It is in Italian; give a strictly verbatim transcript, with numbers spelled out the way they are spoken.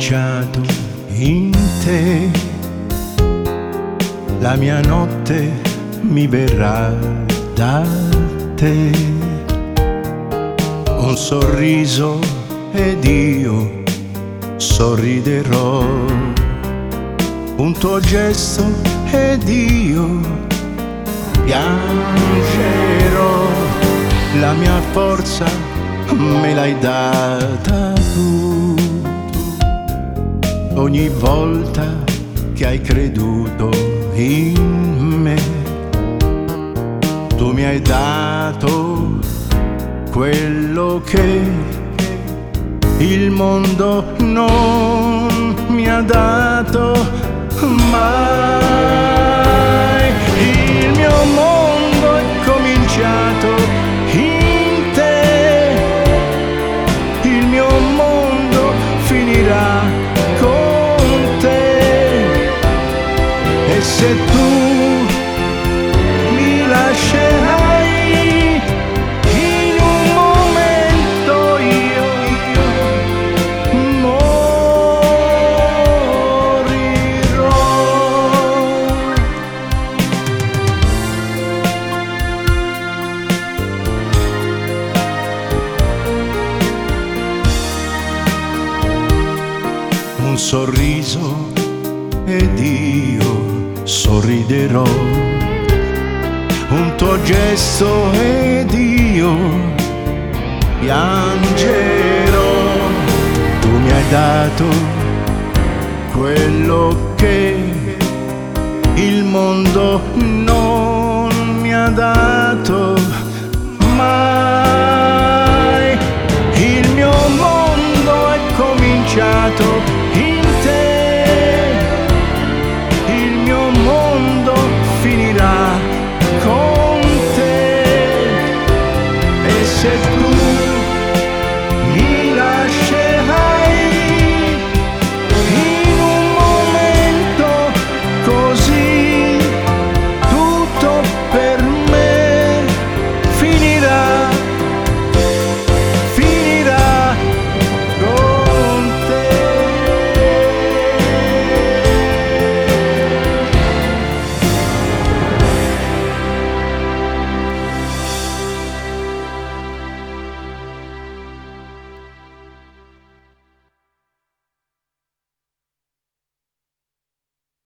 cominciato in te, la mia notte mi verrà da te. Un sorriso ed io sorriderò, un tuo gesto ed io piangerò. La mia forza me l'hai data tu, ogni volta che hai creduto in me. Tu mi hai dato quello che il mondo non mi ha dato mai. Il mio mondo è cominciato in te, il mio mondo finirà con te. E se tu mi lascerai, in un momento io morirò. Un sorriso ed io sorriderò, un tuo gesto ed io piangerò. Tu mi hai dato quello che il mondo non mi ha dato mai.